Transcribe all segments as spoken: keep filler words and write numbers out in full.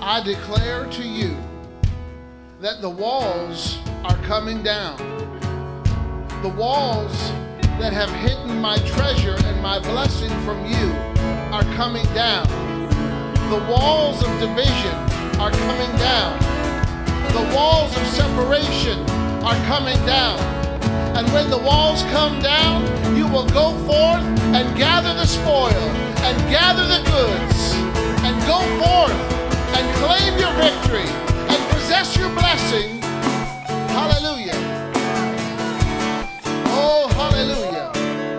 I declare to you that the walls are coming down. The walls that have hidden my treasure and my blessing from you are coming down. The walls of division are coming down. The walls of separation are coming down. And when the walls come down, you will go forth and gather the spoil and gather the goods and go forth and claim your victory and possess your blessing. Hallelujah. Oh, hallelujah.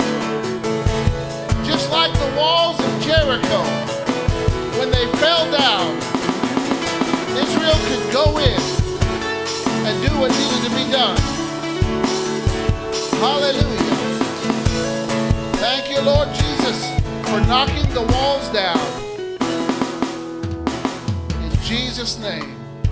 Just like the walls of Jericho, when they fell down, Israel could go in and do what needed to be done. Hallelujah. Thank you, Lord Jesus, for knocking the walls down. In Jesus' name.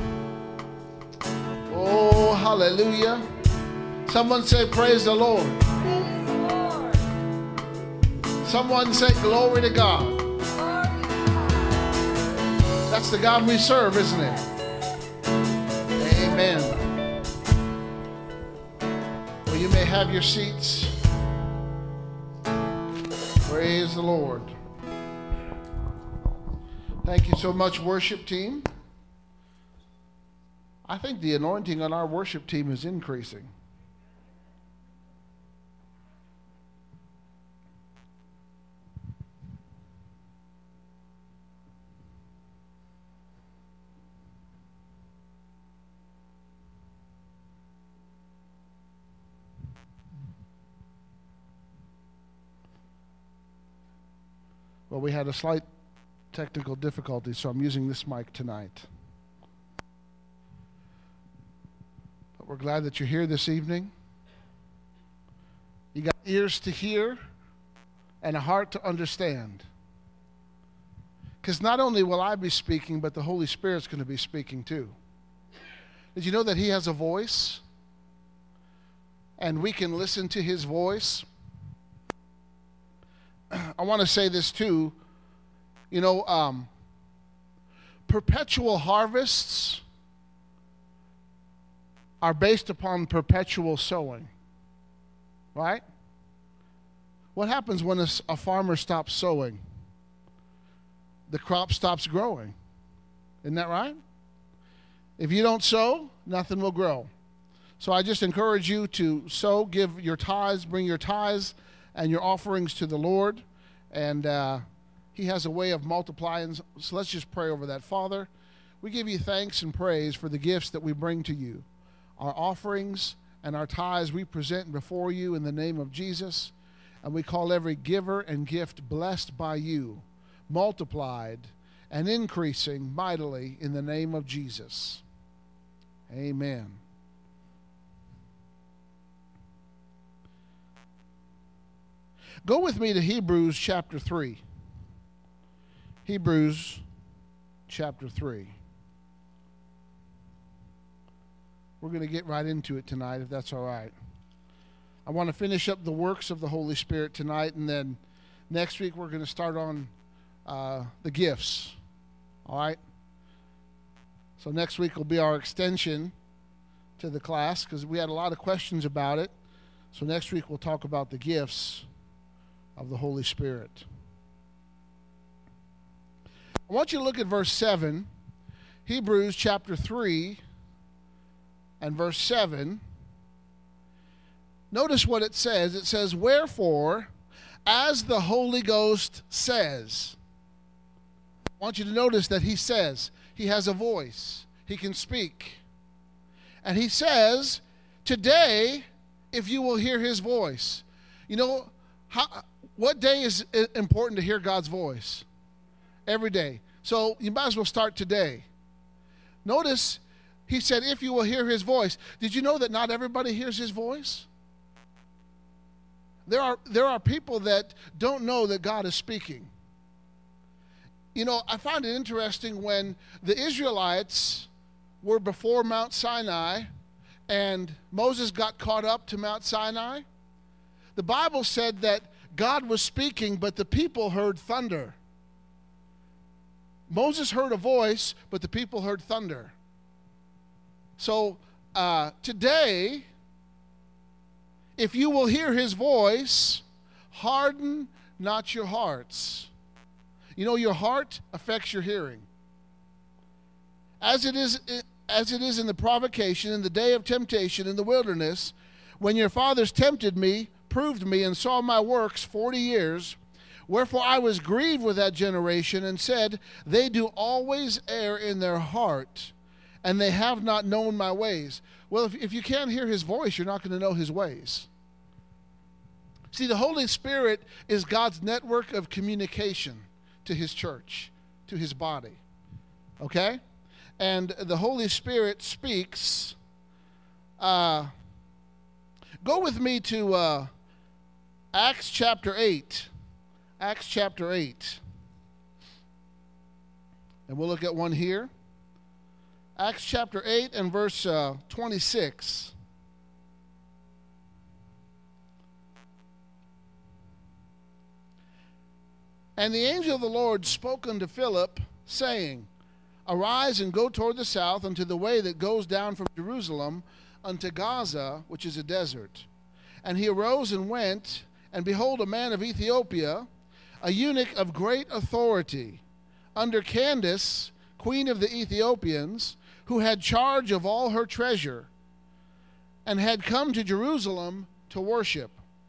Oh, hallelujah. Someone say, praise the Lord. Praise the Lord. Someone say, glory to God. Glory to God. That's the God we serve, isn't it? Amen. Well, you may have your seats. Praise the Lord. Thank you so much, worship team. I think the anointing on our worship team is increasing. Well, we had a slight technical difficulty, so I'm using this mic tonight. But we're glad that you're here this evening. You got ears to hear and a heart to understand. Because not only will I be speaking, but the Holy Spirit's going to be speaking too. Did you know that He has a voice? And we can listen to His voice? I want to say this too. You know, um, perpetual harvests are based upon perpetual sowing. Right? What happens when a, a farmer stops sowing? The crop stops growing. Isn't that right? If you don't sow, nothing will grow. So I just encourage you to sow, give your tithes, bring your tithes and your offerings to the Lord. And uh, He has a way of multiplying. So let's just pray over that. Father, we give you thanks and praise for the gifts that we bring to you. Our offerings and our tithes we present before you in the name of Jesus. And we call every giver and gift blessed by you, multiplied and increasing mightily in the name of Jesus. Amen. Go with me to Hebrews chapter three. Hebrews chapter three. We're going to get right into it tonight, if that's all right. I want to finish up the works of the Holy Spirit tonight, and then next week we're going to start on uh, the gifts. All right? So next week will be our extension to the class, because we had a lot of questions about it. So next week we'll talk about the gifts of the Holy Spirit. I want you to look at verse seven, Hebrews chapter three and verse seven. Notice what it says. It says, wherefore, as the Holy Ghost says. I want you to notice that He says. He has a voice. He can speak. And He says, today, if you will hear His voice. You know, how, what day is it important to hear God's voice? Every day. So you might as well start today. Notice, He said, if you will hear His voice. Did you know that not everybody hears His voice? There are, there are people that don't know that God is speaking. You know, I find it interesting when the Israelites were before Mount Sinai and Moses got caught up to Mount Sinai. The Bible said that God was speaking, but the people heard thunder. Moses heard a voice, but the people heard thunder. So uh, today, if you will hear his voice, harden not your hearts. You know, your heart affects your hearing. As it is, as it is in the provocation, in the day of temptation in the wilderness, when your fathers tempted me, proved me, and saw my works forty years, wherefore I was grieved with that generation, and said, they do always err in their heart, and they have not known my ways. Well, if, if you can't hear his voice, you're not going to know his ways. See, the Holy Spirit is God's network of communication to his church, to his body. Okay? And the Holy Spirit speaks. Uh, go with me to uh, Acts chapter eight. Acts chapter eight. And we'll look at one here. Acts chapter eight and verse uh, twenty-six. And the angel of the Lord spoke unto Philip, saying, arise and go toward the south unto the way that goes down from Jerusalem unto Gaza, which is a desert. And he arose and went, and behold, a man of Ethiopia, a eunuch of great authority, under Candace, queen of the Ethiopians, who had charge of all her treasure, and had come to Jerusalem to worship,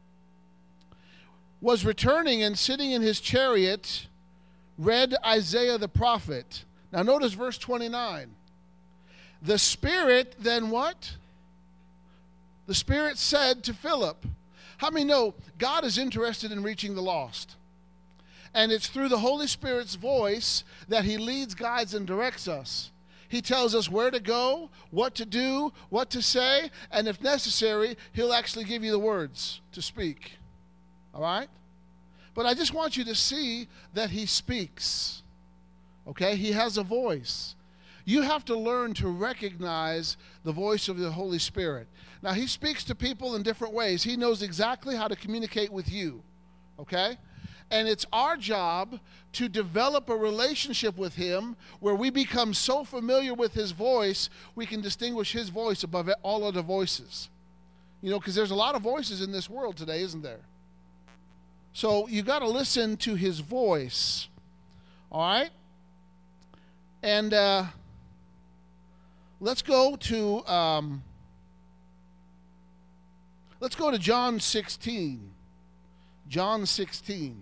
was returning and sitting in his chariot, read Isaiah the prophet. Now notice verse twenty-nine. The Spirit then what? The Spirit said to Philip. How many know God is interested in reaching the lost? And it's through the Holy Spirit's voice that he leads, guides, and directs us. He tells us where to go, what to do, what to say, and if necessary, he'll actually give you the words to speak. All right? But I just want you to see that he speaks. Okay? He has a voice. You have to learn to recognize the voice of the Holy Spirit. Now, he speaks to people in different ways. He knows exactly how to communicate with you. Okay? And it's our job to develop a relationship with him where we become so familiar with his voice, we can distinguish his voice above all other voices. You know, because there's a lot of voices in this world today, isn't there? So you got to listen to his voice. All right? And uh, let's go to um, let's go to John sixteen. John sixteen.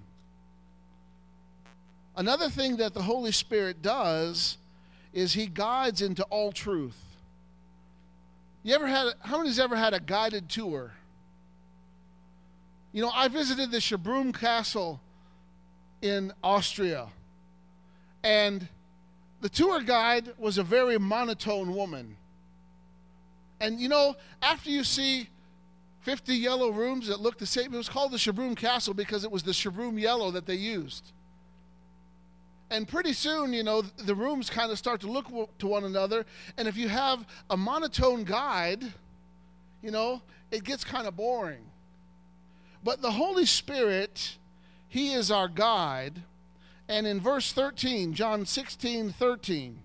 Another thing that the Holy Spirit does is he guides into all truth. You ever had? How many's ever had a guided tour? You know, I visited the Schabrunn Castle in Austria, and the tour guide was a very monotone woman. And you know, after you see fifty yellow rooms that look the same, it was called the Schabrunn Castle because it was the Schabrunn yellow that they used. And pretty soon, you know, the rooms kind of start to look to one another. And if you have a monotone guide, you know, it gets kind of boring. But the Holy Spirit, he is our guide. And in verse thirteen, John sixteen, thirteen,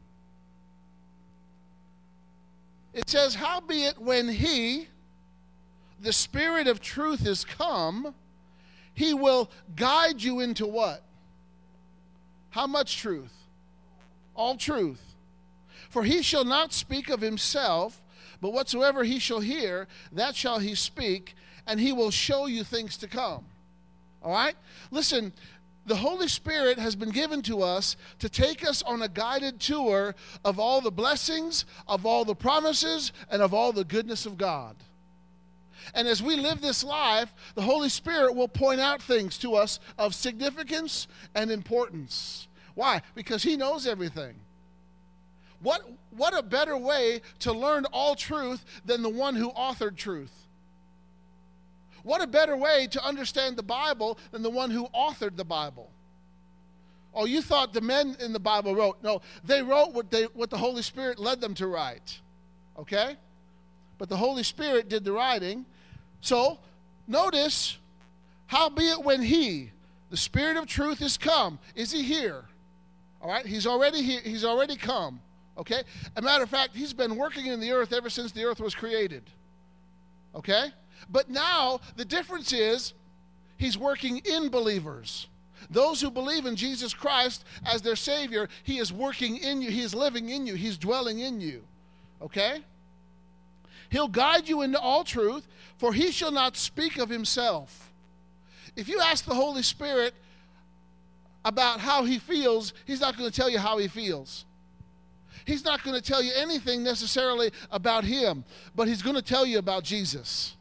it says, howbeit when he, the Spirit of truth, is come, he will guide you into what? How much truth? All truth. For he shall not speak of himself, but whatsoever he shall hear, that shall he speak, and he will show you things to come. All right? Listen, the Holy Spirit has been given to us to take us on a guided tour of all the blessings, of all the promises, and of all the goodness of God. And as we live this life, the Holy Spirit will point out things to us of significance and importance. Why? Because he knows everything. What, what a better way to learn all truth than the one who authored truth? What a better way to understand the Bible than the one who authored the Bible? Oh, you thought the men in the Bible wrote. No, they wrote what, they, what the Holy Spirit led them to write. Okay? But the Holy Spirit did the writing. So, notice, howbeit when he, the Spirit of truth, is come. Is he here? All right? He's already he, he's already come. Okay? As a matter of fact, he's been working in the earth ever since the earth was created. Okay? But now the difference is he's working in believers. Those who believe in Jesus Christ as their Savior, he is working in you. He is living in you. He's dwelling in you. Okay? He'll guide you into all truth, for he shall not speak of himself. If you ask the Holy Spirit about how he feels, he's not going to tell you how he feels. He's not going to tell you anything necessarily about him, but he's going to tell you about Jesus.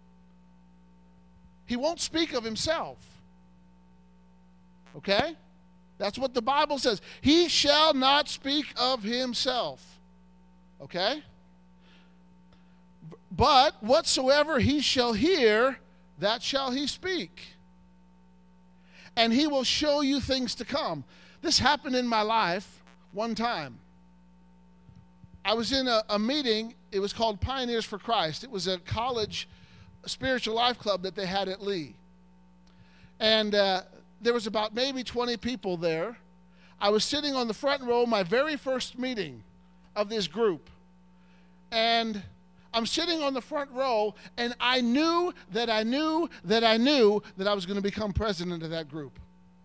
He won't speak of himself. Okay? That's what the Bible says. He shall not speak of himself. Okay? But whatsoever he shall hear, that shall he speak. And he will show you things to come. This happened in my life one time. I was in a, a meeting. It was called Pioneers for Christ. It was a college spiritual life club that they had at Lee. And uh, there was about maybe twenty people there. I was sitting on the front row, my very first meeting of this group. And I'm sitting on the front row, and I knew that I knew that I knew that I was going to become president of that group.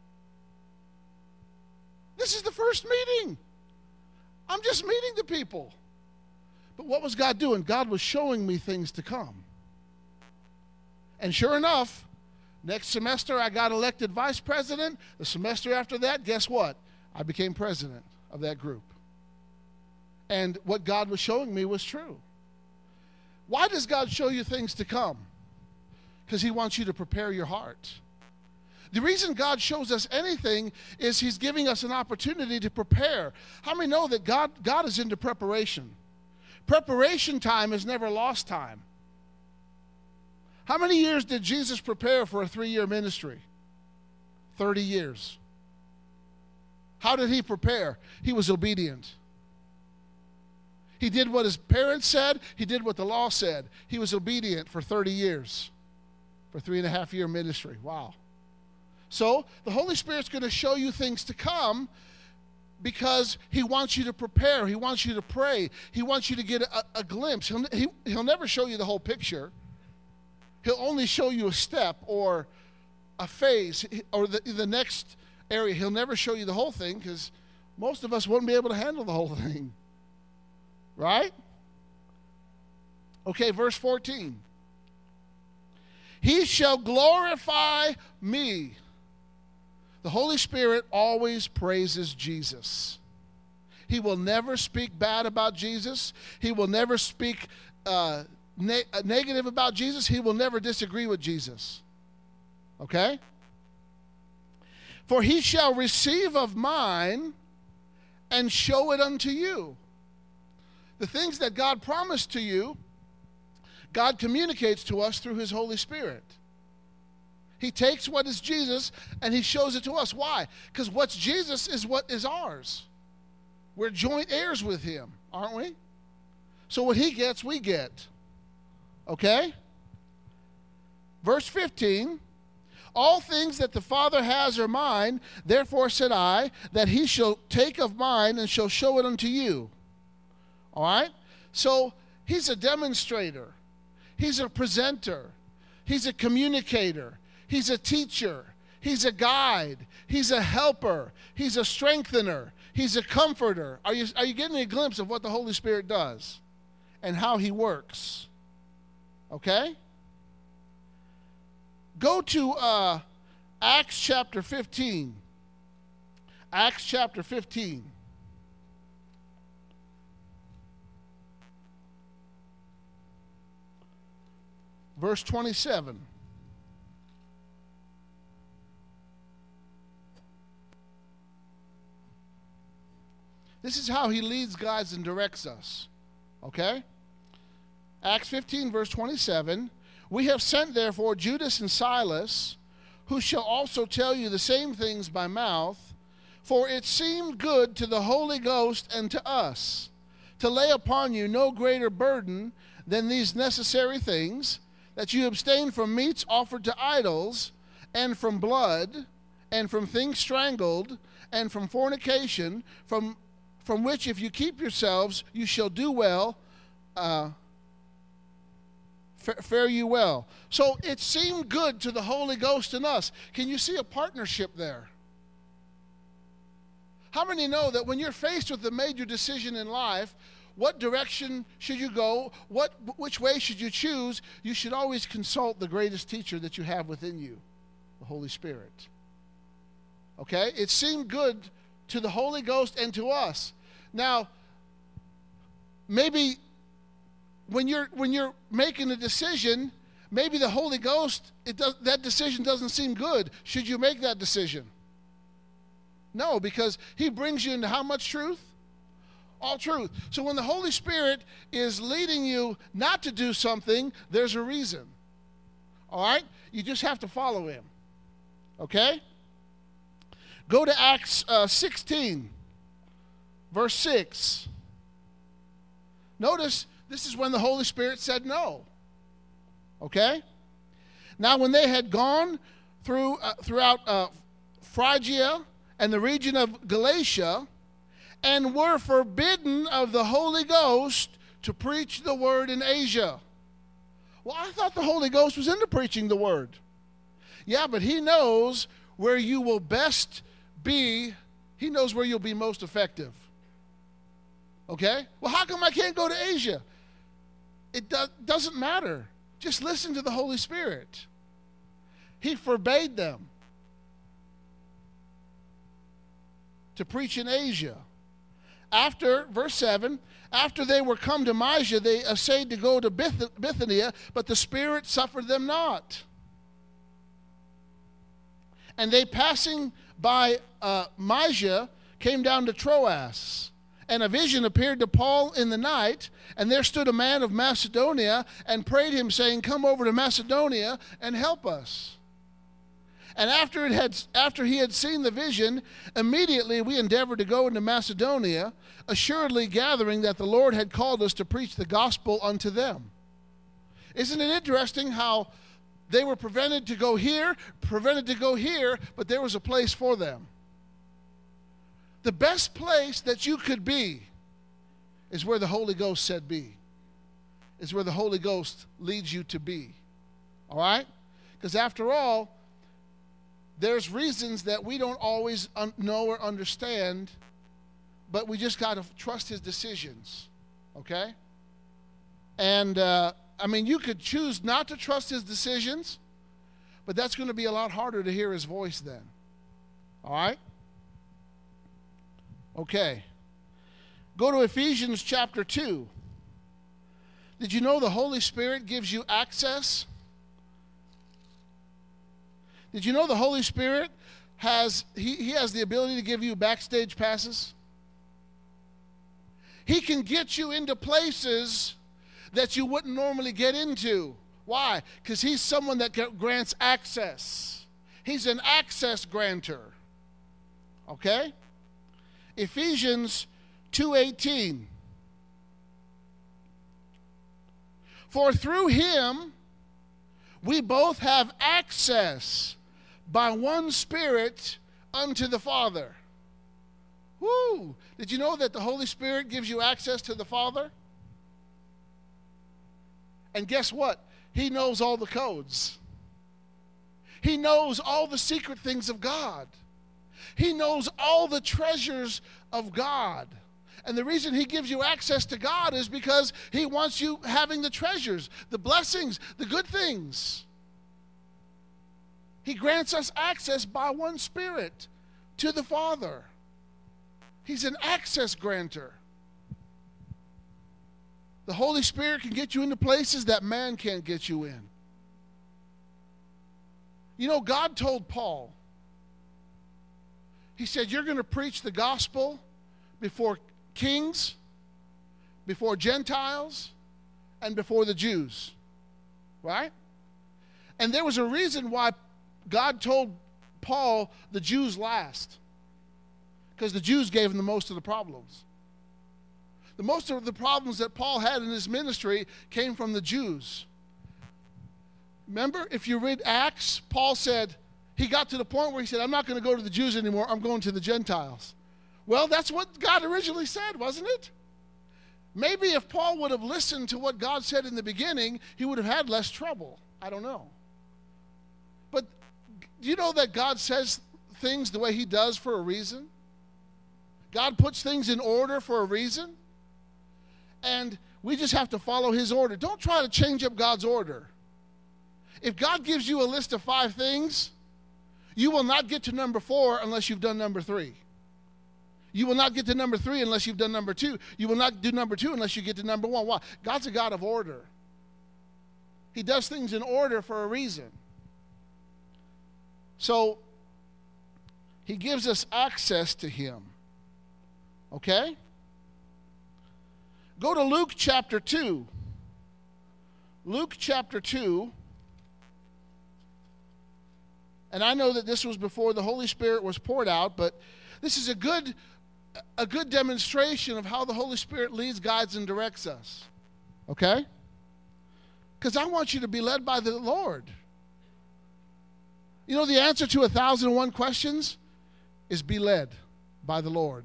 This is the first meeting. I'm just meeting the people. But what was God doing? God was showing me things to come. And sure enough, next semester I got elected vice president. The semester after that, guess what? I became president of that group. And what God was showing me was true. Why does God show you things to come? Because he wants you to prepare your heart. The reason God shows us anything is he's giving us an opportunity to prepare. How many know that God, God is into preparation? Preparation time is never lost time. How many years did Jesus prepare for a three-year ministry? thirty years. How did he prepare? He was obedient. He did what his parents said. He did what the law said. He was obedient for thirty years, for three and a half year ministry. Wow. So the Holy Spirit's going to show you things to come because he wants you to prepare. He wants you to pray. He wants you to get a, a glimpse. He'll, he, he'll never show you the whole picture. He'll only show you a step or a phase or the, the next area. He'll never show you the whole thing because most of us wouldn't be able to handle the whole thing. Right? Okay, verse fourteen. He shall glorify me. The Holy Spirit always praises Jesus. He will never speak bad about Jesus. He will never speak uh, ne- negative about Jesus. He will never disagree with Jesus. Okay? For he shall receive of mine and show it unto you. The things that God promised to you, God communicates to us through his Holy Spirit. He takes what is Jesus and he shows it to us. Why? Because what's Jesus is what is ours. We're joint heirs with him, aren't we? So what he gets, we get. Okay? Verse fifteen. All things that the Father has are mine, therefore said I, that he shall take of mine and shall show it unto you. All right? So he's a demonstrator. He's a presenter. He's a communicator. He's a teacher. He's a guide. He's a helper. He's a strengthener. He's a comforter. Are you, are you getting a glimpse of what the Holy Spirit does and how he works? Okay? Go to uh, Acts chapter fifteen. Acts chapter fifteen. Verse twenty-seven. This is how he leads, guides, and directs us. Okay? Acts fifteen, verse twenty-seven. We have sent, therefore, Judas and Silas, who shall also tell you the same things by mouth, for it seemed good to the Holy Ghost and to us to lay upon you no greater burden than these necessary things, that you abstain from meats offered to idols, and from blood, and from things strangled, and from fornication, from from which if you keep yourselves, you shall do well, uh, fare you well. So it seemed good to the Holy Ghost and us. Can you see a partnership there? How many know that when you're faced with a major decision in life, what direction should you go? What, which way should you choose? You should always consult the greatest teacher that you have within you, the Holy Spirit. Okay? It seemed good to the Holy Ghost and to us. Now, maybe when you're when you're making a decision, maybe the Holy Ghost, it does, that decision doesn't seem good. Should you make that decision? No, because he brings you into how much truth? All truth. So when the Holy Spirit is leading you not to do something, there's a reason. All right? You just have to follow him. Okay? Go to Acts uh, sixteen, verse six. Notice, this is when the Holy Spirit said no. Okay? Now when they had gone through uh, throughout uh, Phrygia and the region of Galatia, and were forbidden of the Holy Ghost to preach the word in Asia. Well, I thought the Holy Ghost was into preaching the word. Yeah, but he knows where you will best be. He knows where you'll be most effective. Okay? Well, how come I can't go to Asia? It do- doesn't matter. Just listen to the Holy Spirit. He forbade them to preach in Asia. After, verse seven, after they were come to Mysia, they essayed to go to Bith- Bithynia, but the Spirit suffered them not. And they passing by uh, Mysia came down to Troas. And a vision appeared to Paul in the night, and there stood a man of Macedonia and prayed him, saying, come over to Macedonia and help us. And after it had, after he had seen the vision, immediately we endeavored to go into Macedonia, assuredly gathering that the Lord had called us to preach the gospel unto them. Isn't it interesting how they were prevented to go here, prevented to go here, but there was a place for them? The best place that you could be is where the Holy Ghost said be. Is where the Holy Ghost leads you to be. All right? Because after all, there's reasons that we don't always un- know or understand, but we just got to trust his decisions. Okay? And, uh, I mean, you could choose not to trust his decisions, but that's going to be a lot harder to hear his voice then. All right? Okay. Go to Ephesians chapter two. Did you know the Holy Spirit gives you access? Did you know the Holy Spirit has, he, he has the ability to give you backstage passes? He can get you into places that you wouldn't normally get into. Why? Because he's someone that grants access. He's an access granter. Okay? Ephesians two eighteen. For through him we both have access by one Spirit unto the Father. Woo! Did you know that the Holy Spirit gives you access to the Father? And guess what? He knows all the codes. He knows all the secret things of God. He knows all the treasures of God. And the reason he gives you access to God is because he wants you having the treasures, the blessings, the good things. He grants us access by one Spirit to the Father. He's an access granter. The Holy Spirit can get you into places that man can't get you in. You know, God told Paul, he said, you're going to preach the gospel before kings, before Gentiles, and before the Jews. Right? And there was a reason why God told Paul the Jews last. Because the Jews gave him the most of the problems. The most of the problems that Paul had in his ministry came from the Jews. Remember, if you read Acts, Paul said, he got to the point where he said, I'm not going to go to the Jews anymore. I'm going to the Gentiles. Well, that's what God originally said, wasn't it? Maybe if Paul would have listened to what God said in the beginning, he would have had less trouble. I don't know. But do you know that God says things the way he does for a reason? God puts things in order for a reason. And we just have to follow his order. Don't try to change up God's order. If God gives you a list of five things, you will not get to number four unless you've done number three. You will not get to number three unless you've done number two. You will not do number two unless you get to number one. Why? God's a God of order. He does things in order for a reason. So, he gives us access to him. Okay? Go to Luke chapter two. Luke chapter two. And I know that this was before the Holy Spirit was poured out, but this is a good, a good demonstration of how the Holy Spirit leads, guides, and directs us. Okay? Because I want you to be led by the Lord. You know, the answer to a thousand and one questions is be led by the Lord.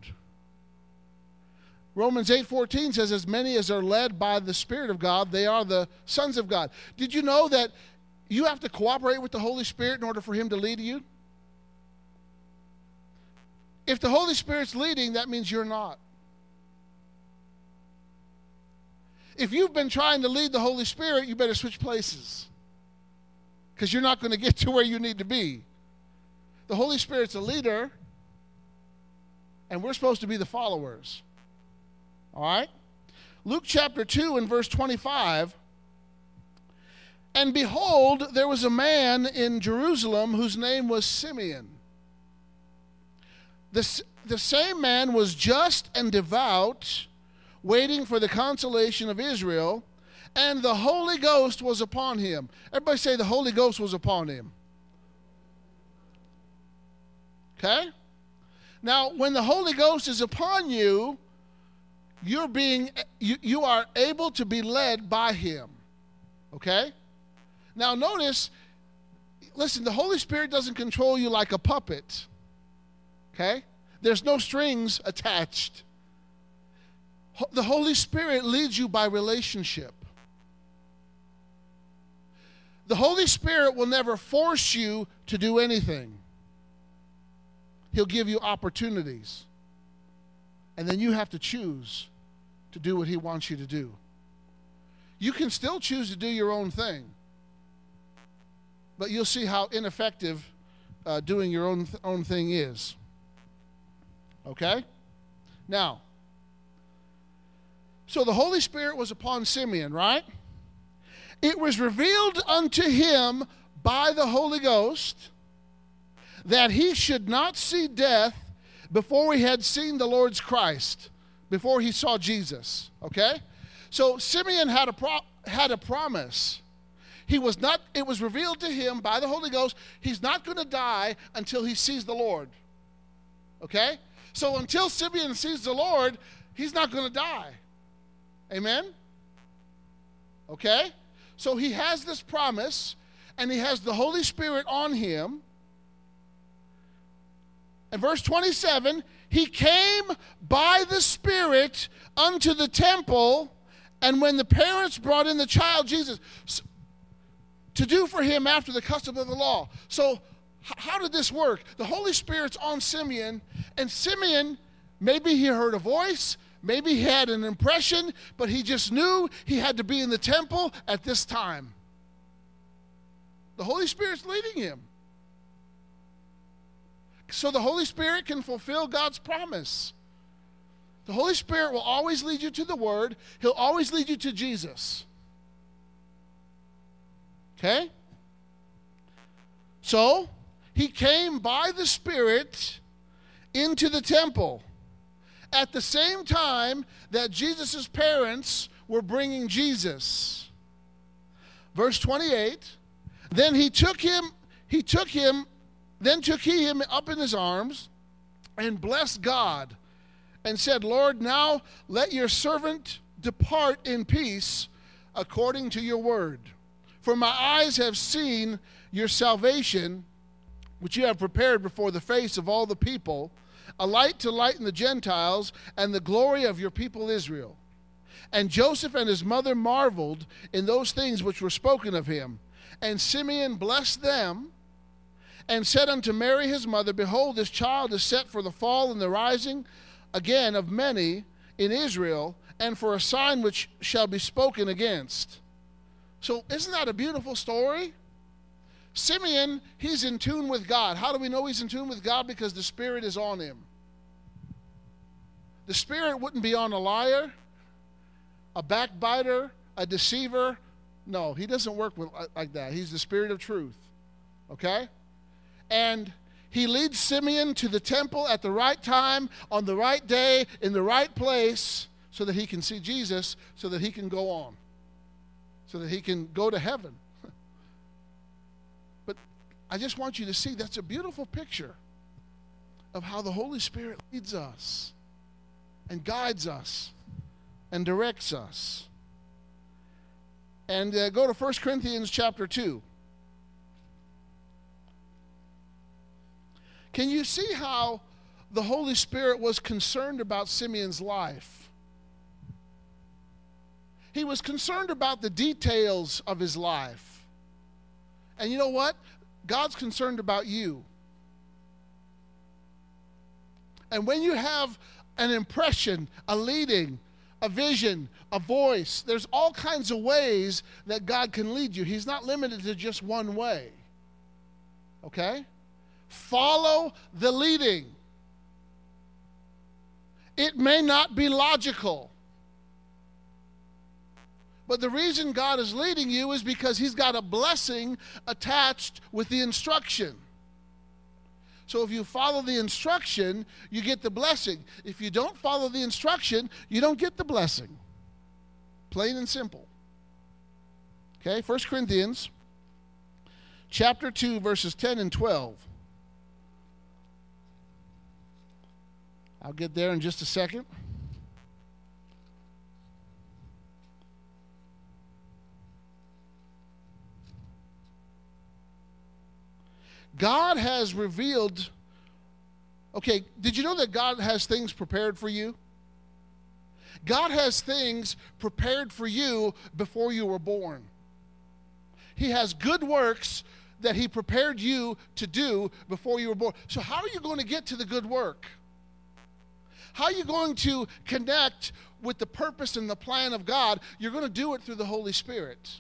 Romans eight fourteen says, as many as are led by the Spirit of God, they are the sons of God. Did you know that you have to cooperate with the Holy Spirit in order for him to lead you? If the Holy Spirit's leading, that means you're not. If you've been trying to lead the Holy Spirit, you better switch places, because you're not going to get to where you need to be. The Holy Spirit's a leader, and we're supposed to be the followers. All right? Luke chapter two and verse twenty-five. And behold, there was a man in Jerusalem whose name was Simeon. The, the same man was just and devout, waiting for the consolation of Israel, and the Holy Ghost was upon him. Everybody say the Holy Ghost was upon him. Okay? Now, when the Holy Ghost is upon you, you're being you, you are able to be led by him. Okay? Now notice, listen, the Holy Spirit doesn't control you like a puppet. Okay? There's no strings attached. The Holy Spirit leads you by relationship. The Holy Spirit will never force you to do anything. He'll give you opportunities. And then you have to choose to do what he wants you to do. You can still choose to do your own thing, but you'll see how ineffective uh, doing your own th- own thing is. Okay? Now, so the Holy Spirit was upon Simeon, right? It was revealed unto him by the Holy Ghost that he should not see death before he had seen the Lord's Christ, before he saw Jesus. Okay? So Simeon had a pro- had a promise. He was not, it was revealed to him by the Holy Ghost, he's not going to die until he sees the Lord. Okay? So until Simeon sees the Lord, he's not going to die. Amen? Okay? So he has this promise, and he has the Holy Spirit on him. And verse twenty-seven, he came by the Spirit unto the temple, and when the parents brought in the child Jesus, to do for him after the custom of the law. So how did this work? The Holy Spirit's on Simeon, and Simeon, maybe he heard a voice, maybe he had an impression, but he just knew he had to be in the temple at this time. The Holy Spirit's leading him. So the Holy Spirit can fulfill God's promise. The Holy Spirit will always lead you to the Word. He'll always lead you to Jesus. Okay? So, he came by the Spirit into the temple at the same time that Jesus' parents were bringing Jesus. Verse twenty-eight, then he took him, he took him, then took he him up in his arms and blessed God and said, Lord, now let your servant depart in peace according to your word. For my eyes have seen your salvation, which you have prepared before the face of all the people, a light to lighten the Gentiles and the glory of your people Israel. And Joseph and his mother marveled in those things which were spoken of him. And Simeon blessed them and said unto Mary his mother, Behold, this child is set for the fall and the rising again of many in Israel, and for a sign which shall be spoken against. So isn't that a beautiful story? Simeon, he's in tune with God. How do we know he's in tune with God? Because the Spirit is on him. The Spirit wouldn't be on a liar, a backbiter, a deceiver. No, he doesn't work with, like that. He's the Spirit of truth. Okay? And he leads Simeon to the temple at the right time, on the right day, in the right place, so that he can see Jesus, so that he can go on, so that he can go to heaven. But I just want you to see that's a beautiful picture of how the Holy Spirit leads us and guides us and directs us. And uh, go to First Corinthians chapter two. Can you see how the Holy Spirit was concerned about Simeon's life? He was concerned about the details of his life. And you know what? God's concerned about you. And when you have an impression, a leading, a vision, a voice, there's all kinds of ways that God can lead you. He's not limited to just one way. Okay? Follow the leading. It may not be logical, but the reason God is leading you is because he's got a blessing attached with the instruction. So if you follow the instruction, you get the blessing. If you don't follow the instruction, you don't get the blessing. Plain and simple. Okay, First Corinthians chapter two, verses ten and twelve. I'll get there in just a second. God has revealed, okay, did you know that God has things prepared for you? God has things prepared for you before you were born. He has good works that he prepared you to do before you were born. So how are you going to get to the good work? How are you going to connect with the purpose and the plan of God? You're going to do it through the Holy Spirit.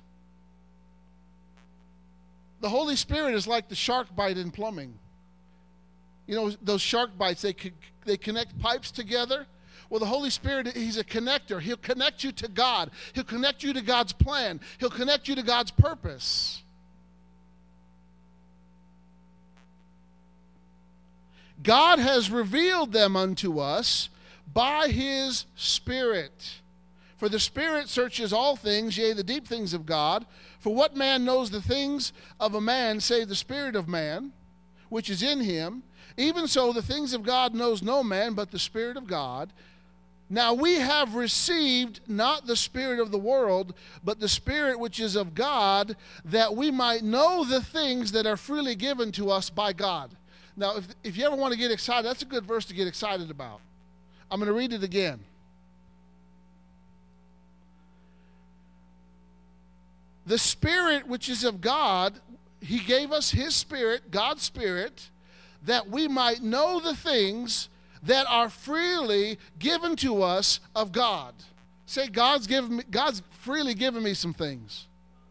The Holy Spirit is like the shark bite in plumbing. You know, those shark bites, they, they connect pipes together. Well, the Holy Spirit, he's a connector. He'll connect you to God. He'll connect you to God's plan. He'll connect you to God's purpose. God has revealed them unto us by his Spirit. For the Spirit searches all things, yea, the deep things of God. For what man knows the things of a man, save the Spirit of man, which is in him? Even so, the things of God knows no man, but the Spirit of God. Now we have received not the spirit of the world, but the Spirit which is of God, that we might know the things that are freely given to us by God. Now, if, if you ever want to get excited, that's a good verse to get excited about. I'm going to read it again. The Spirit which is of God, he gave us his Spirit, God's Spirit, that we might know the things that are freely given to us of God. Say, God's given me, God's freely given me some things.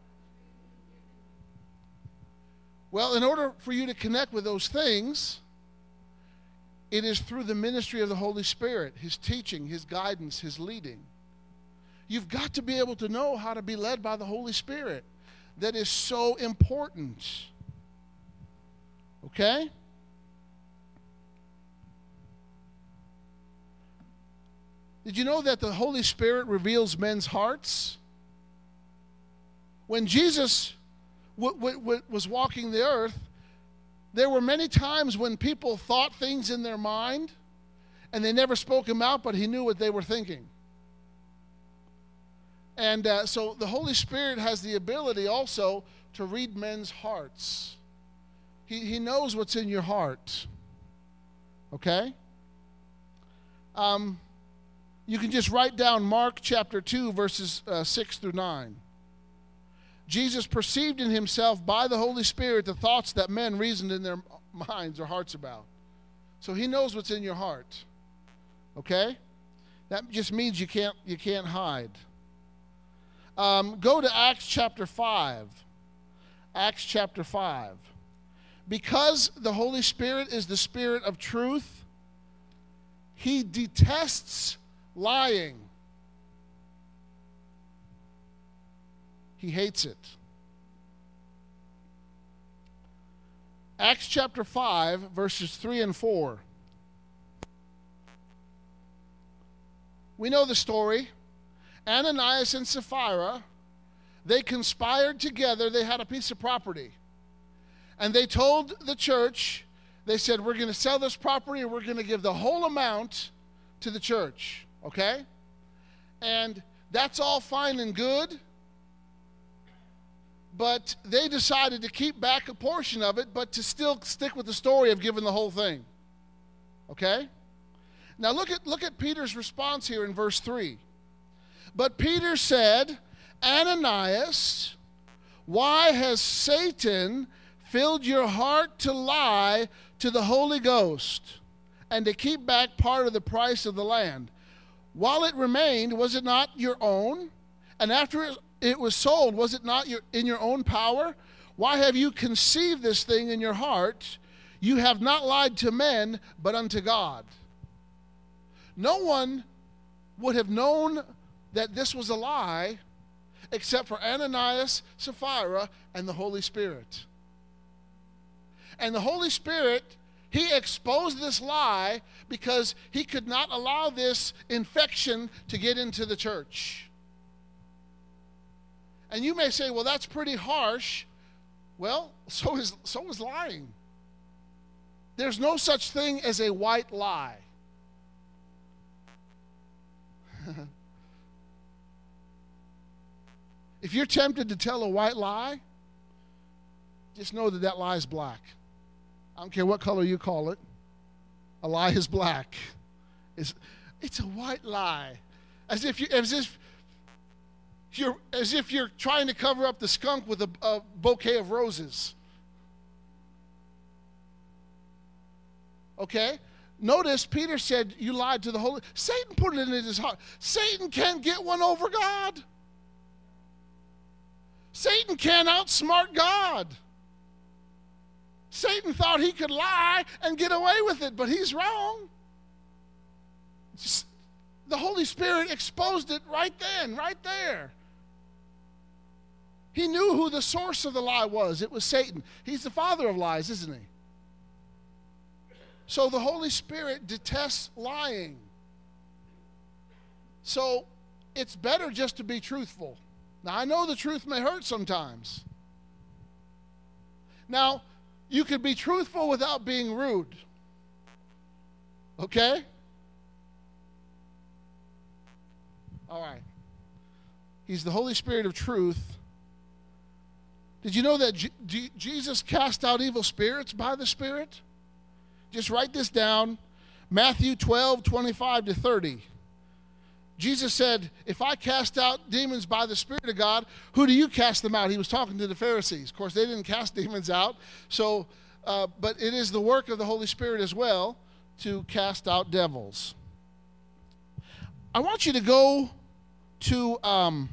Well, in order for you to connect with those things, it is through the ministry of the Holy Spirit, his teaching, his guidance, his leading. You've got to be able to know how to be led by the Holy Spirit. That is so important. Okay? Did you know that the Holy Spirit reveals men's hearts? When Jesus w- w- w- was walking the earth, there were many times when people thought things in their mind and they never spoke them out, but he knew what they were thinking. And uh, so the Holy Spirit has the ability also to read men's hearts. He, he knows what's in your heart. Okay? Um, you can just write down Mark chapter two, verses uh, six through nine. Jesus perceived in himself by the Holy Spirit the thoughts that men reasoned in their minds or hearts about. So he knows what's in your heart. Okay? That just means you can't you can't hide. Um, go to Acts chapter five. Acts chapter five. Because the Holy Spirit is the Spirit of truth, he detests lying. He hates it. Acts chapter five, verses three and four. We know the story. Ananias and Sapphira, they conspired together. They had a piece of property. And they told the church, they said, we're going to sell this property and we're going to give the whole amount to the church. Okay? And that's all fine and good. But they decided to keep back a portion of it, but to still stick with the story of giving the whole thing. Okay? Now look at look at Peter's response here in verse three. But Peter said, Ananias, why has Satan filled your heart to lie to the Holy Ghost and to keep back part of the price of the land? While it remained, was it not your own? And after it it was sold, was it not your, in your own power? Why have you conceived this thing in your heart? You have not lied to men, but unto God. No one would have known that this was a lie except for Ananias, Sapphira, and the Holy Spirit. And the Holy Spirit, he exposed this lie because he could not allow this infection to get into the church. And you may say, well, that's pretty harsh. Well, so is so is lying. There's no such thing as a white lie. If you're tempted to tell a white lie, just know that that lie is black. I don't care what color you call it. A lie is black. It's, it's a white lie. As if you, as if You're, as if you're trying to cover up the skunk with a, a bouquet of roses. Okay? Notice Peter said, you lied to the Holy... Satan put it in his heart. Satan can't get one over God. Satan can't outsmart God. Satan thought he could lie and get away with it, but he's wrong. Just, the Holy Spirit exposed it right then, right there. He knew who the source of the lie was. It was Satan. He's the father of lies, isn't he? So the Holy Spirit detests lying. So it's better just to be truthful. Now, I know the truth may hurt sometimes. Now, you could be truthful without being rude. Okay? All right. He's the Holy Spirit of truth. Did you know that G- G- Jesus cast out evil spirits by the Spirit? Just write this down. Matthew twelve, twenty-five to thirty. Jesus said, if I cast out demons by the Spirit of God, who do you cast them out? He was talking to the Pharisees. Of course, they didn't cast demons out. So, uh, but it is the work of the Holy Spirit as well to cast out devils. I want you to go to... Um,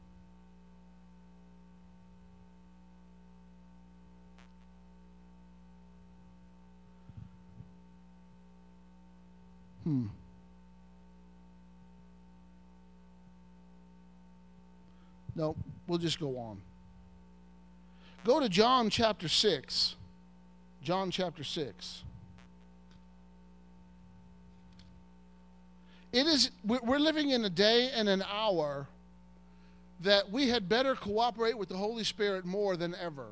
Hmm. No, we'll just go on. Go to John chapter six. John chapter six. It is, we're living in a day and an hour that we had better cooperate with the Holy Spirit more than ever.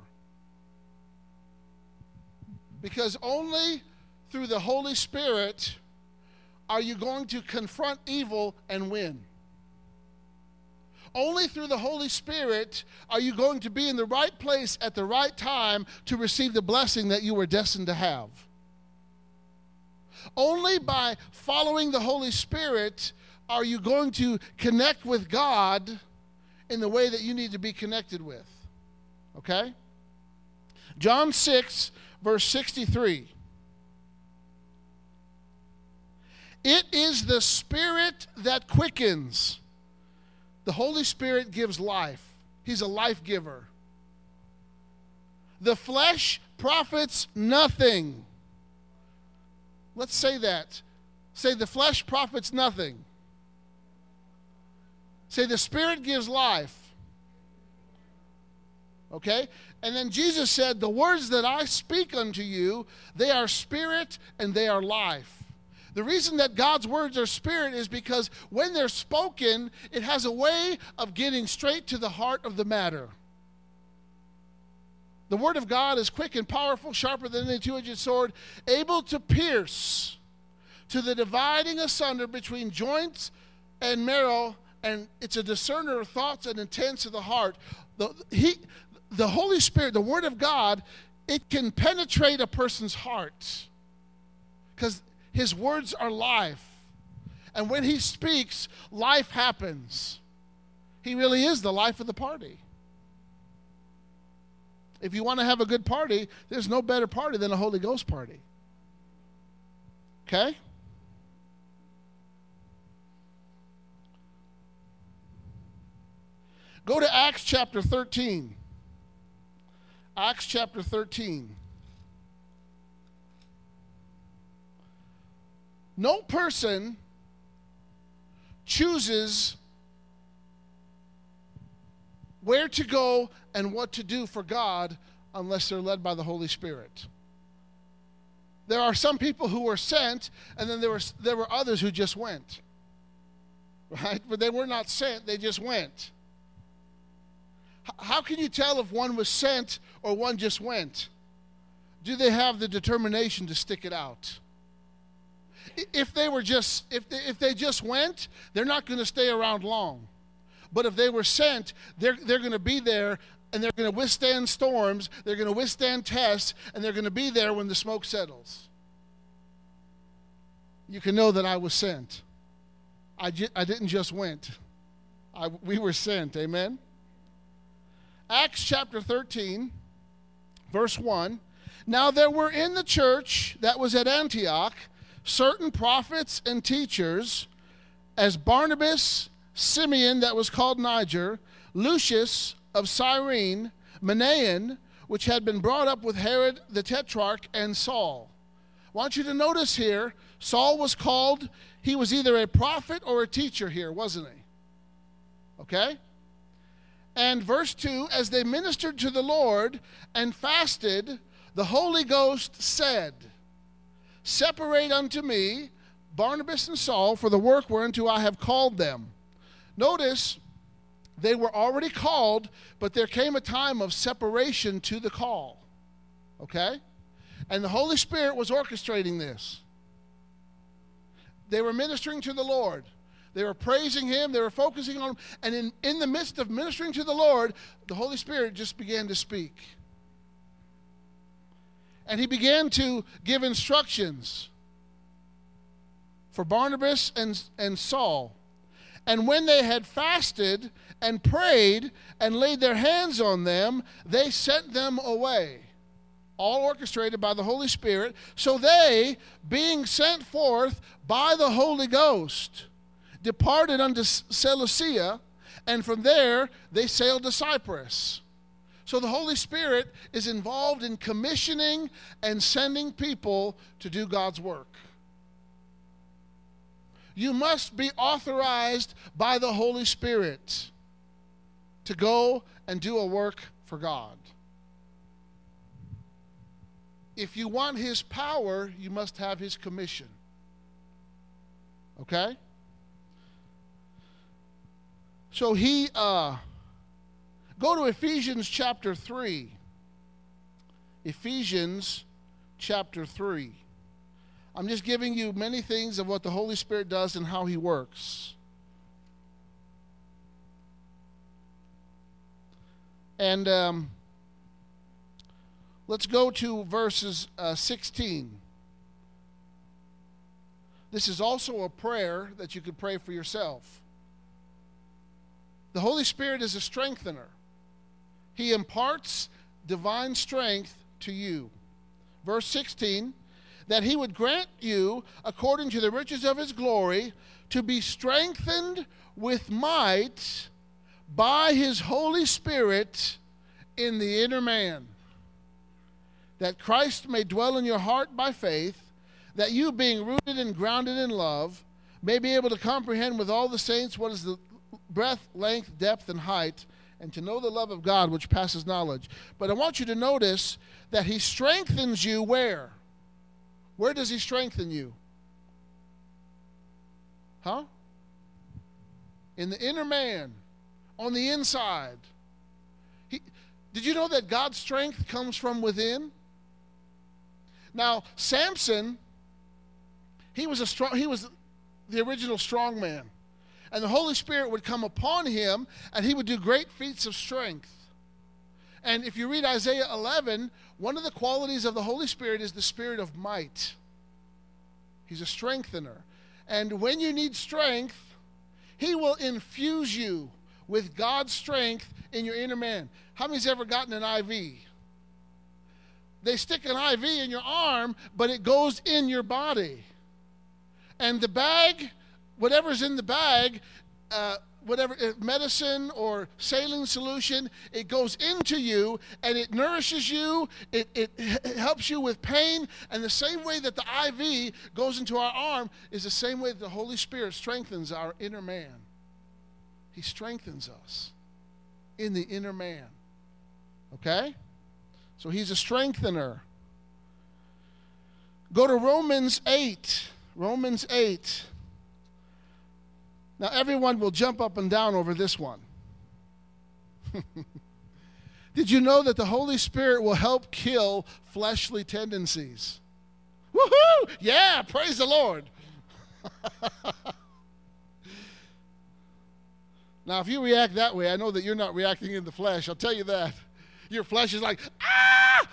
Because only through the Holy Spirit are you going to confront evil and win. Only through the Holy Spirit are you going to be in the right place at the right time to receive the blessing that you were destined to have. Only by following the Holy Spirit are you going to connect with God in the way that you need to be connected with. Okay? John six, verse sixty-three. It is the Spirit that quickens. The Holy Spirit gives life. He's a life giver. The flesh profits nothing. Let's say that. Say the flesh profits nothing. Say the Spirit gives life. Okay? And then Jesus said, the words that I speak unto you, they are spirit and they are life. The reason that God's words are spirit is because when they're spoken, it has a way of getting straight to the heart of the matter. The word of God is quick and powerful, sharper than any two-edged sword, able to pierce to the dividing asunder between joints and marrow, and it's a discerner of thoughts and intents of the heart. The, he, the Holy Spirit, the word of God, it can penetrate a person's heart because his words are life. And when he speaks, life happens. He really is the life of the party. If you want to have a good party, there's no better party than a Holy Ghost party. Okay? Go to Acts chapter thirteen. Acts chapter thirteen. No person chooses where to go and what to do for God unless they're led by the Holy Spirit. There are some people who were sent, and then there were, there were others who just went. Right? But they were not sent, they just went. H- how can you tell if one was sent or one just went? Do they have the determination to stick it out? If they were just, if they, if they just went, they're not going to stay around long. But if they were sent, they're, they're going to be there, and they're going to withstand storms, they're going to withstand tests, and they're going to be there when the smoke settles. You can know that I was sent. I, ju- I didn't just went. I, we were sent, amen? Acts chapter thirteen, verse one. Now there were in the church that was at Antioch certain prophets and teachers, as Barnabas, Simeon that was called Niger, Lucius of Cyrene, Manaen, which had been brought up with Herod the Tetrarch, and Saul. I want you to notice here, Saul was called, he was either a prophet or a teacher here, wasn't he? Okay? And verse two, as they ministered to the Lord and fasted, the Holy Ghost said, separate unto me Barnabas and Saul for the work whereunto I have called them. Notice, they were already called, but there came a time of separation to the call. Okay? And the Holy Spirit was orchestrating this. They were ministering to the Lord. They were praising Him. They were focusing on Him. And in, in the midst of ministering to the Lord, the Holy Spirit just began to speak. And He began to give instructions for Barnabas and, and Saul. And when they had fasted and prayed and laid their hands on them, they sent them away. All orchestrated by the Holy Spirit. So they, being sent forth by the Holy Ghost, departed unto Seleucia, and from there they sailed to Cyprus. So the Holy Spirit is involved in commissioning and sending people to do God's work. You must be authorized by the Holy Spirit to go and do a work for God. If you want His power, you must have His commission. Okay? So he, uh, go to Ephesians chapter three. Ephesians chapter three. I'm just giving you many things of what the Holy Spirit does and how He works. And um, let's go to verses uh, sixteen. This is also a prayer that you could pray for yourself. The Holy Spirit is a strengthener. He imparts divine strength to you. Verse sixteen, that he would grant you, according to the riches of his glory, to be strengthened with might by his Holy Spirit in the inner man, that Christ may dwell in your heart by faith, that you, being rooted and grounded in love, may be able to comprehend with all the saints what is the breadth, length, depth, and height, and to know the love of God which passes knowledge. But I want you to notice that he strengthens you where? Where does he strengthen you? Huh? In the inner man, on the inside. He, did you know that God's strength comes from within? Now, Samson, he was a strong, he was the original strong man. And the Holy Spirit would come upon him, and he would do great feats of strength. And if you read Isaiah eleven, one of the qualities of the Holy Spirit is the spirit of might. He's a strengthener. And when you need strength, he will infuse you with God's strength in your inner man. How many's ever gotten an I V? They stick an I V in your arm, but it goes in your body. And the bag, whatever's in the bag, uh, whatever uh, medicine or saline solution, it goes into you and it nourishes you. It, it, it helps you with pain. And the same way that the I V goes into our arm is the same way that the Holy Spirit strengthens our inner man. He strengthens us in the inner man. Okay? So he's a strengthener. Go to Romans eight. Romans eight. Now, everyone will jump up and down over this one. Did you know that the Holy Spirit will help kill fleshly tendencies? Woohoo! Yeah, praise the Lord. Now, if you react that way, I know that you're not reacting in the flesh. I'll tell you that. Your flesh is like, ah!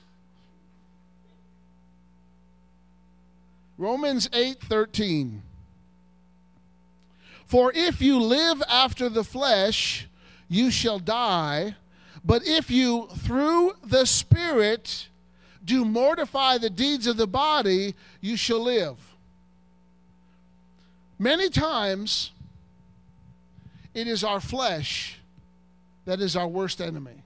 Romans eight thirteen. For if you live after the flesh, you shall die. But if you, through the Spirit, do mortify the deeds of the body, you shall live. Many times, it is our flesh that is our worst enemy.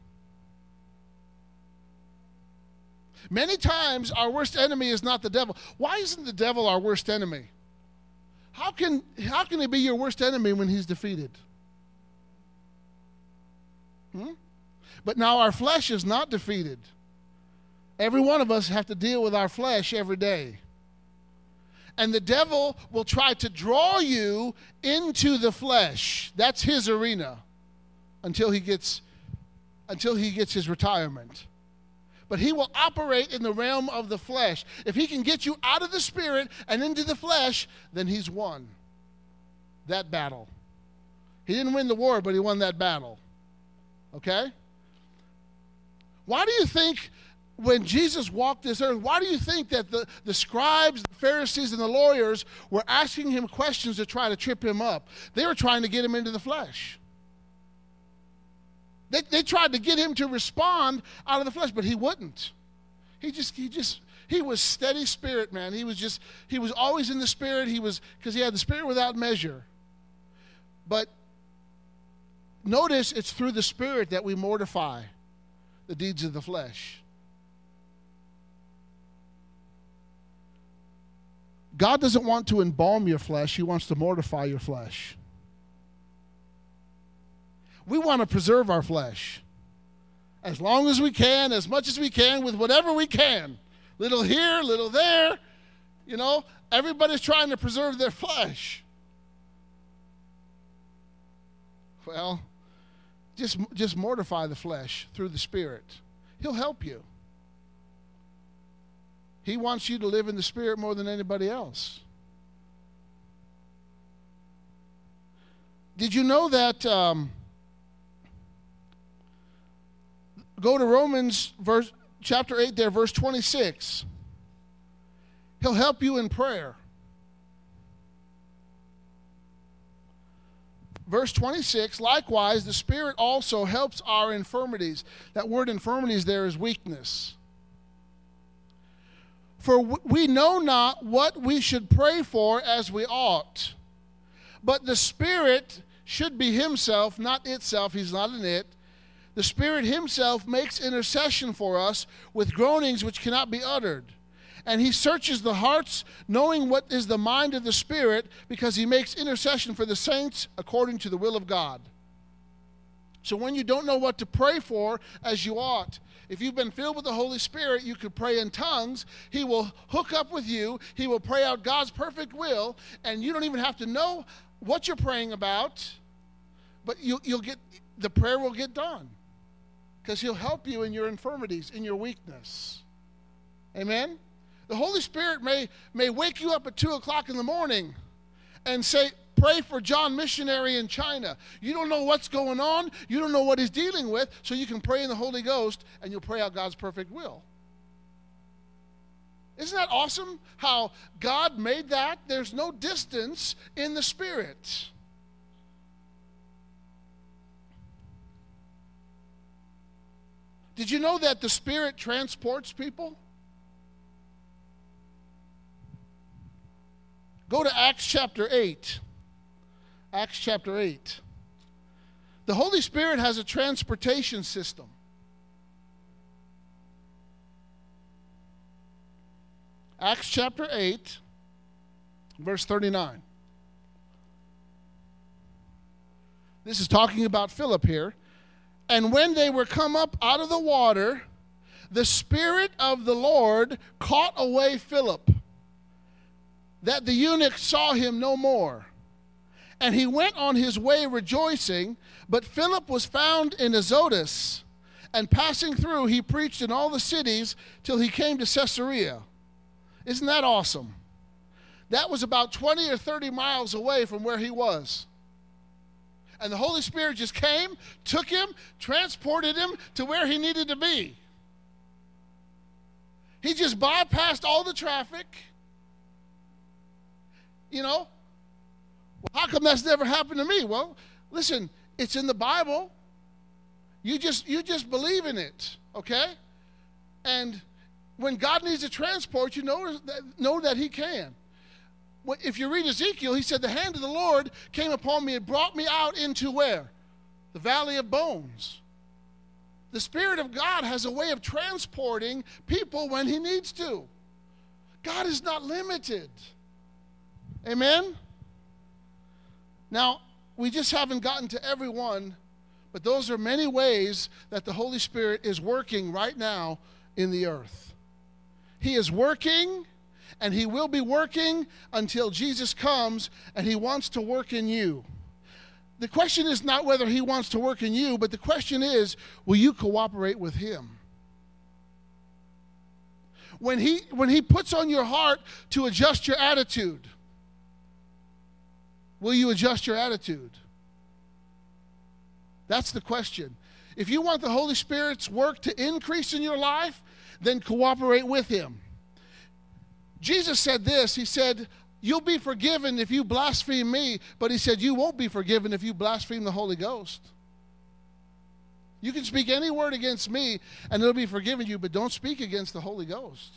Many times, our worst enemy is not the devil. Why isn't the devil our worst enemy? How can, how can he be your worst enemy when he's defeated? Hmm? But now our flesh is not defeated. Every one of us have to deal with our flesh every day. And the devil will try to draw you into the flesh. That's his arena until he gets, until he gets his retirement. But he will operate in the realm of the flesh. If he can get you out of the spirit and into the flesh, then he's won that battle. He didn't win the war, but he won that battle. Okay? Why do you think when Jesus walked this earth, why do you think that the, the scribes, the Pharisees, and the lawyers were asking him questions to try to trip him up? They were trying to get him into the flesh. They, they tried to get him to respond out of the flesh, but he wouldn't. He just, he just, he was steady spirit, man. He was just, he was always in the spirit. He was, because he had the spirit without measure. But notice it's through the Spirit that we mortify the deeds of the flesh. God doesn't want to embalm your flesh. He wants to mortify your flesh. We want to preserve our flesh as long as we can, as much as we can, with whatever we can. Little here, little there. You know, everybody's trying to preserve their flesh. Well, just, just mortify the flesh through the Spirit. He'll help you. He wants you to live in the Spirit more than anybody else. Did you know that um, go to Romans verse, chapter eight there, verse twenty-six. He'll help you in prayer. Verse twenty-six, likewise, the Spirit also helps our infirmities. That word infirmities there is weakness. For we know not what we should pray for as we ought. But the Spirit should be himself, not itself. He's not an it. The Spirit himself makes intercession for us with groanings which cannot be uttered. And he searches the hearts, knowing what is the mind of the Spirit, because he makes intercession for the saints according to the will of God. So when you don't know what to pray for as you ought, if you've been filled with the Holy Spirit, you could pray in tongues. He will hook up with you. He will pray out God's perfect will, and you don't even have to know what you're praying about, but you, you'll get, the prayer will get done, because he'll help you in your infirmities, in your weakness. Amen? The Holy Spirit may, may wake you up at two o'clock in the morning and say, pray for John missionary in China. You don't know what's going on. You don't know what he's dealing with, so you can pray in the Holy Ghost, and you'll pray out God's perfect will. Isn't that awesome how God made that? There's no distance in the Spirit. Did you know that the Spirit transports people? Go to Acts chapter eight. Acts chapter eight. The Holy Spirit has a transportation system. Acts chapter eight, verse thirty-nine. This is talking about Philip here. And when they were come up out of the water, the Spirit of the Lord caught away Philip, that the eunuch saw him no more. And he went on his way rejoicing, but Philip was found in Azotus, and passing through he preached in all the cities till he came to Caesarea. Isn't that awesome? That was about twenty or thirty miles away from where he was. And the Holy Spirit just came, took him, transported him to where he needed to be. He just bypassed all the traffic. You know, well, how come that's never happened to me? Well, listen, it's in the Bible. You just you just believe in it, okay? And when God needs to transport you, know that, know that he can. If you read Ezekiel, he said, the hand of the Lord came upon me and brought me out into where? The valley of bones. The Spirit of God has a way of transporting people when he needs to. God is not limited. Amen? Now, we just haven't gotten to everyone, but those are many ways that the Holy Spirit is working right now in the earth. He is working, and he will be working until Jesus comes, and he wants to work in you. The question is not whether he wants to work in you, but the question is, will you cooperate with him? When he, when he puts on your heart to adjust your attitude, will you adjust your attitude? That's the question. If you want the Holy Spirit's work to increase in your life, then cooperate with him. Jesus said this, he said, you'll be forgiven if you blaspheme me, but he said you won't be forgiven if you blaspheme the Holy Ghost. You can speak any word against me and it'll be forgiven you, but don't speak against the Holy Ghost.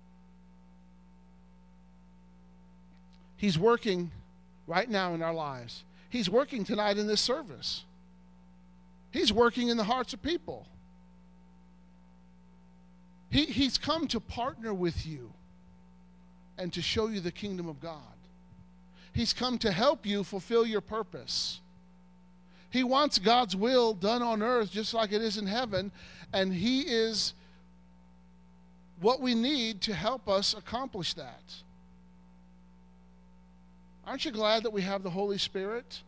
He's working right now in our lives. He's working tonight in this service. He's working in the hearts of people. He, he's come to partner with you and to show you the kingdom of God. He's come to help you fulfill your purpose. He wants God's will done on earth just like it is in heaven, and he is what we need to help us accomplish that. Aren't you glad that we have the Holy Spirit?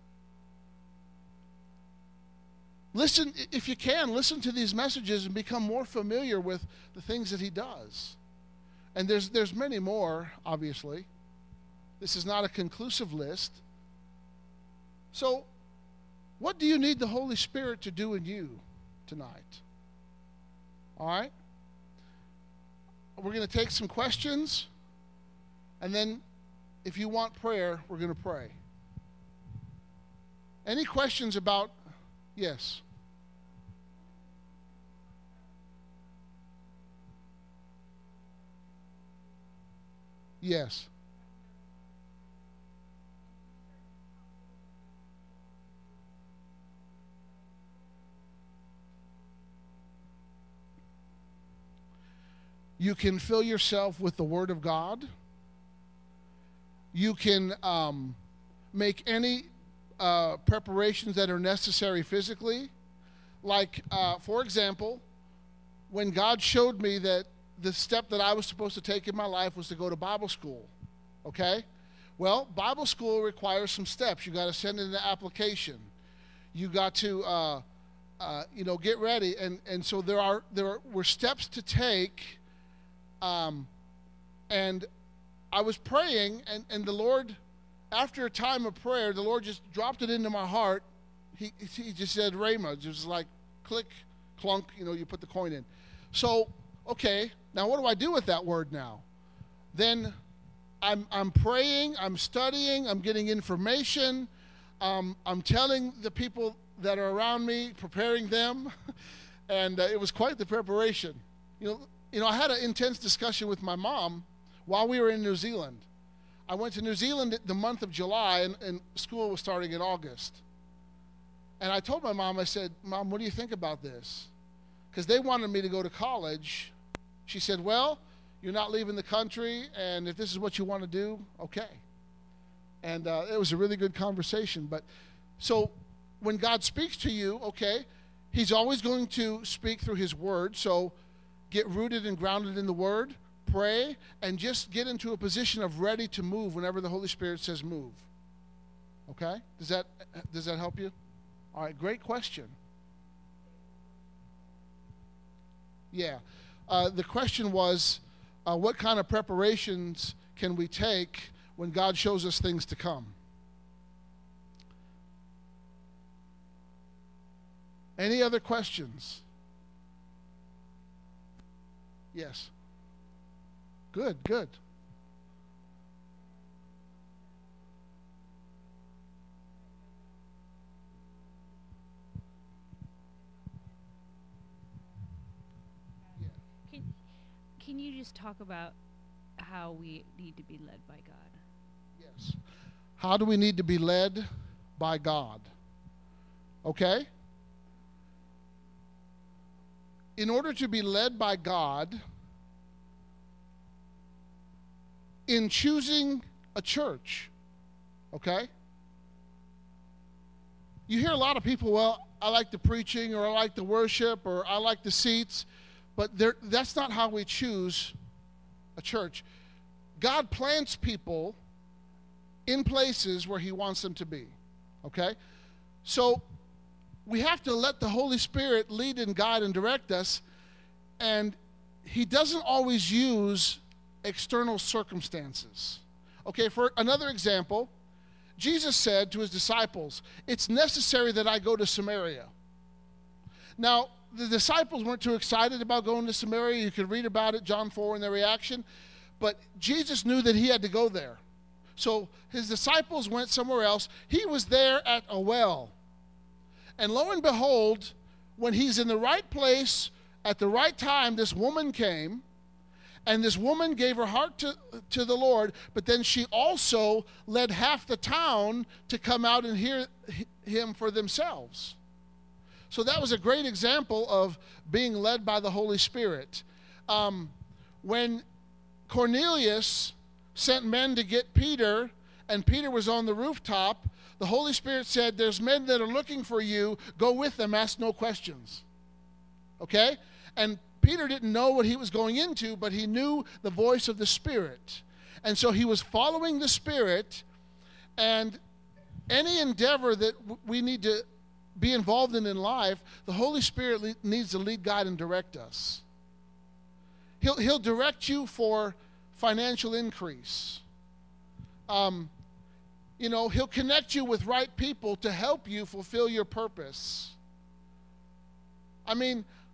Listen, if you can, listen to these messages and become more familiar with the things that he does. And there's there's many more, obviously. This is not a conclusive list. So, what do you need the Holy Spirit to do in you tonight? All right? We're going to take some questions, and then if you want prayer, we're going to pray. Any questions about, yes? Yes. You can fill yourself with the Word of God. You can um, make any uh, preparations that are necessary physically. Like, uh, for example, when God showed me that the step that I was supposed to take in my life was to go to Bible school, okay? Well, Bible school requires some steps. You got to send in the application. You got to, uh, uh, you know, get ready. And, and so there are there are, were steps to take. Um, and I was praying, and, and the Lord, after a time of prayer, the Lord just dropped it into my heart. He, he just said, Rhema, just like click, clunk, you know, you put the coin in. So, okay, now what do I do with that word now? Then I'm, I'm praying, I'm studying, I'm getting information, um, I'm telling the people that are around me, preparing them, and uh, it was quite the preparation. You know, You know, I had an intense discussion with my mom while we were in New Zealand. I went to New Zealand the month of July, and, and school was starting in August. And I told my mom, I said, Mom, what do you think about this? Because they wanted me to go to college. She said, well, you're not leaving the country, and if this is what you want to do, okay. And uh, it was a really good conversation. But so when God speaks to you, okay, he's always going to speak through his word. So get rooted and grounded in the Word, pray, and just get into a position of ready to move whenever the Holy Spirit says move. Okay? Does that does that help you? All right, great question. Yeah. Uh, the question was, uh, what kind of preparations can we take when God shows us things to come? Any other questions? Yes. Good, good. Yeah. Can, can you just talk about how we need to be led by God? Yes. How do we need to be led by God? Okay? In order to be led by God, in choosing a church, okay? You hear a lot of people, well, I like the preaching, or I like the worship, or I like the seats, but that's not how we choose a church. God plants people in places where he wants them to be, okay? So we have to let the Holy Spirit lead and guide and direct us, and he doesn't always use external circumstances. Okay, for another example, Jesus said to his disciples, it's necessary that I go to Samaria. Now, the disciples weren't too excited about going to Samaria. You could read about it, John four, in their reaction, but Jesus knew that he had to go there. So his disciples went somewhere else. He was there at a well. And lo and behold, when he's in the right place at the right time, this woman came, and this woman gave her heart to, to the Lord, but then she also led half the town to come out and hear him for themselves. So that was a great example of being led by the Holy Spirit. Um, when Cornelius sent men to get Peter, and Peter was on the rooftop, the Holy Spirit said, there's men that are looking for you. Go with them, ask no questions. Okay? And Peter didn't know what he was going into, but he knew the voice of the Spirit. And so he was following the Spirit, and any endeavor that w- we need to be involved in in life, the Holy Spirit le- needs to lead, guide, and direct us. He'll, he'll direct you for financial increase. Um, you know, he'll connect you with right people to help you fulfill your purpose. I mean,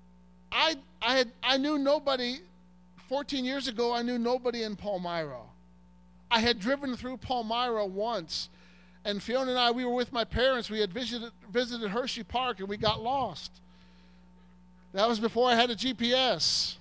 I I had I knew nobody fourteen years ago. I knew nobody in Palmyra. I had driven through Palmyra once, and Fiona and I, we were with my parents. We had visited visited Hershey Park, and we got lost. That was before I had a G P S.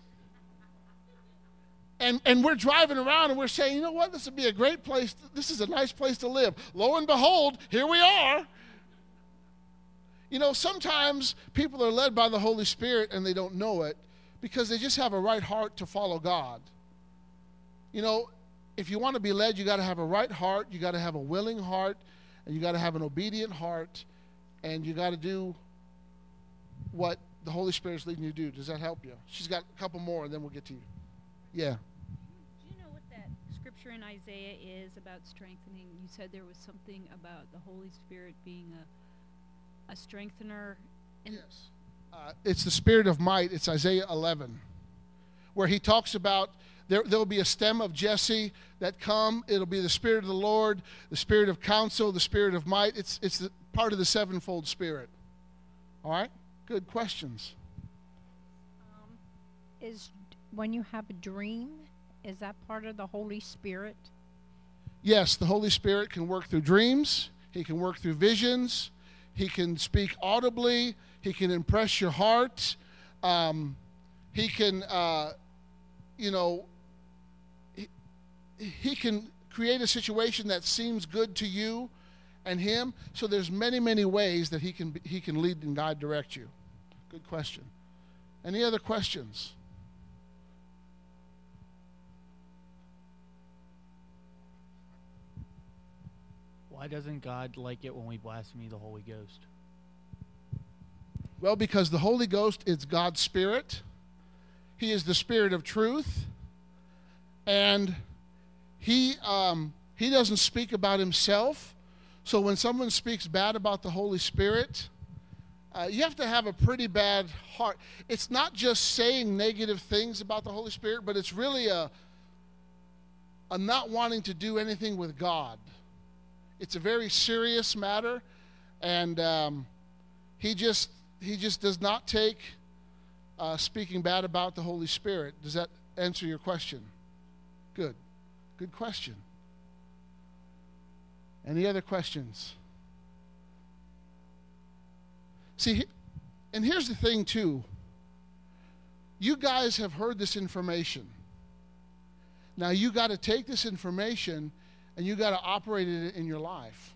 And and we're driving around, and we're saying, you know what? This would be a great place. This is a nice place to live. Lo and behold, here we are. You know, sometimes people are led by the Holy Spirit and they don't know it because they just have a right heart to follow God. You know, if you want to be led, you got to have a right heart, you got to have a willing heart, and you got to have an obedient heart, and you got to do what the Holy Spirit's leading you to do. Does that help you? She's got a couple more, and then we'll get to you. Yeah. Do you know what that scripture in Isaiah is about strengthening? You said there was something about the Holy Spirit being a a strengthener. And Yes. Uh, it's the spirit of might. It's Isaiah eleven, where he talks about there there will be a stem of Jesse that come. It'll be the spirit of the Lord, the spirit of counsel, the spirit of might. It's it's the, part of the sevenfold spirit. All right? Good questions. Um, is when you have a dream, is that part of the Holy Spirit? Yes, the Holy Spirit can work through dreams. He can work through visions. He can speak audibly. He can impress your heart. Um, he can, uh, you know, he, he can create a situation that seems good to you and him. So there's many, many ways that he can be, he can lead and guide, direct you. Good question. Any other questions? Why doesn't God like it when we blaspheme the Holy Ghost? Well, because the Holy Ghost is God's Spirit. He is the Spirit of truth. And he, um, he doesn't speak about himself. So when someone speaks bad about the Holy Spirit, uh, you have to have a pretty bad heart. It's not just saying negative things about the Holy Spirit, but it's really a, a not wanting to do anything with God. It's a very serious matter, and um, he just he just does not take uh, speaking bad about the Holy Spirit. Does that answer your question? Good. Good question. Any other questions? See, and here's the thing, too. You guys have heard this information. Now, you got to take this information and you got to operate it in your life.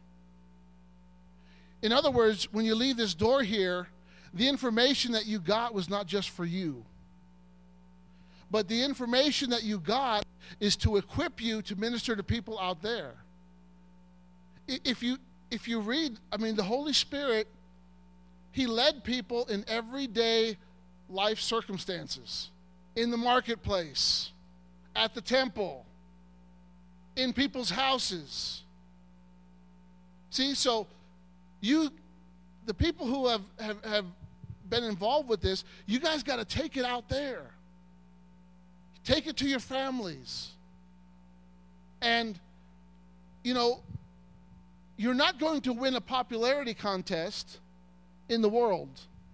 In other words, when you leave this door here, the information that you got was not just for you. But the information that you got is to equip you to minister to people out there. If you if you read, I mean, the Holy Spirit, he led people in everyday life circumstances, in the marketplace, at the temple, in people's houses. See, so you, the people who have, have, have been involved with this, you guys got to take it out there. Take it to your families. And, you know, you're not going to win a popularity contest in the world,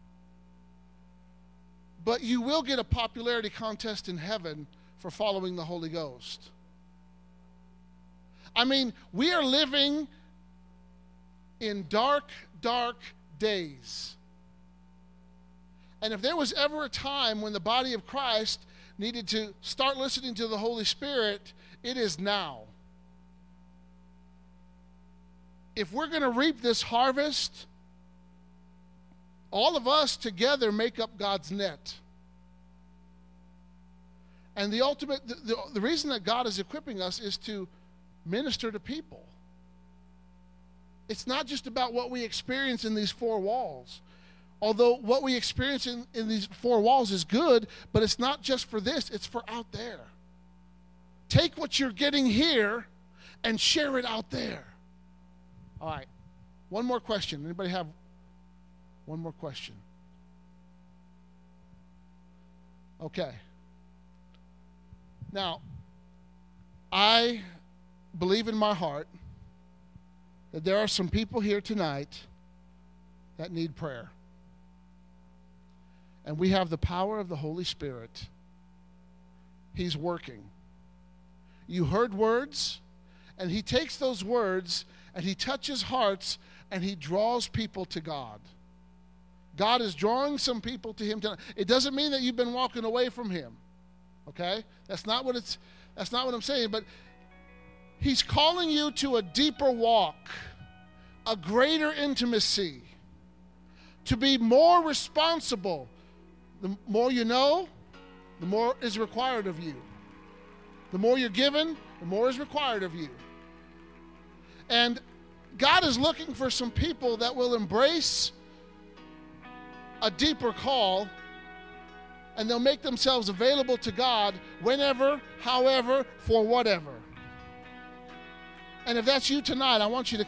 but you will get a popularity contest in heaven for following the Holy Ghost. I mean, we are living in dark, dark days. And if there was ever a time when the body of Christ needed to start listening to the Holy Spirit, it is now. If we're going to reap this harvest, all of us together make up God's net. And the ultimate, the, the, the reason that God is equipping us is to minister to people. It's not just about what we experience in these four walls. Although what we experience in, in these four walls is good, but it's not just for this, it's for out there. Take what you're getting here and share it out there. All right. One more question. Anybody have one more question? Okay. Now, I believe in my heart that there are some people here tonight that need prayer. and we have the power of the Holy Spirit, He's working. You heard words, and He takes those words and He touches hearts and He draws people to God. God is drawing some people to Him tonight. It doesn't mean that you've been walking away from Him. Okay? That's not what it's that's not what I'm saying, but He's calling you to a deeper walk, a greater intimacy, to be more responsible. The more you know, the more is required of you. The more you're given, the more is required of you. And God is looking for some people that will embrace a deeper call, and they'll make themselves available to God whenever, however, for whatever. And if that's you tonight, I want you to